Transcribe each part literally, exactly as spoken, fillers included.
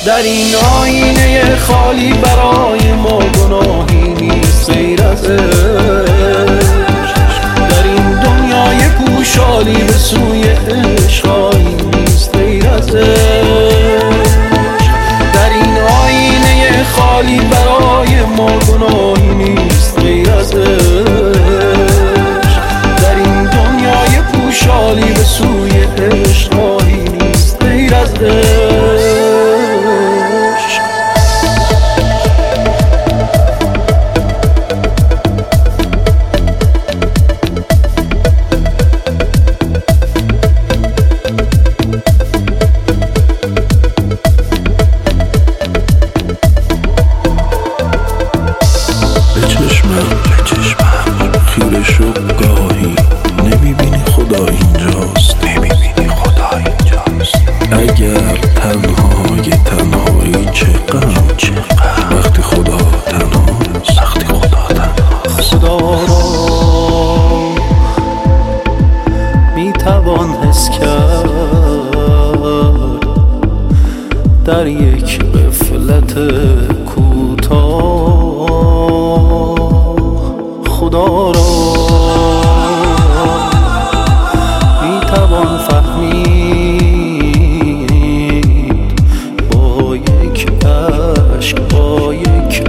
در این آینه خالی برای ما گناهی نیست غیر از عشق. در این دنیای پوشالی به سوی عشقی نیست غیر از عشق. در این آینه خالی برای ما گناهی نیست غیر از عشق. در این دنیای پوشالی به سوی عشقی نیست غیر از عشق. خیره شو گاهی نمیبینی خدا اینجاست، نمیبینی خدا اینجاست. اگر تنهای تنهایی چه غم، چه غم وقتی خدا تنهاست، وقتی خدا تنهاست. خدا را میتوان حس کرد در یک غفلت کوتاه. خدا را میتوان فهمید با یک عشق، با یک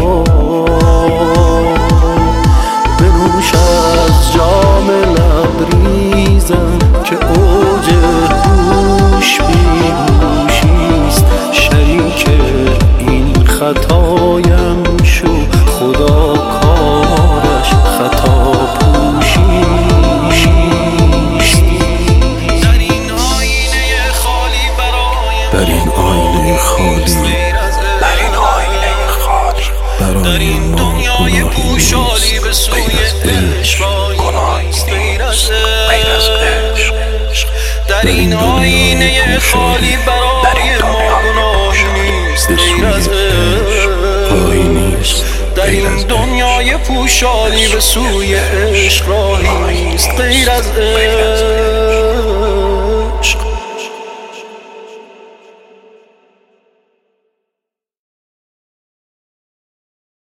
آه. بنوش از جام لبریزم که اوج هوش بیهوشیست. شریک این خطایم شو، خدا کارش خطا پوشیست. در این آینه خالی برای در این آینه خالی در این آینه خالی در این دنیای پوشالی به سوی عشقی نیست غیر از عشق. در این آینه خالی برای ما گناهی نیست غیر از عشق. در این دنیای پوشالی به سوی عشق راهی نیست غیر از عشق.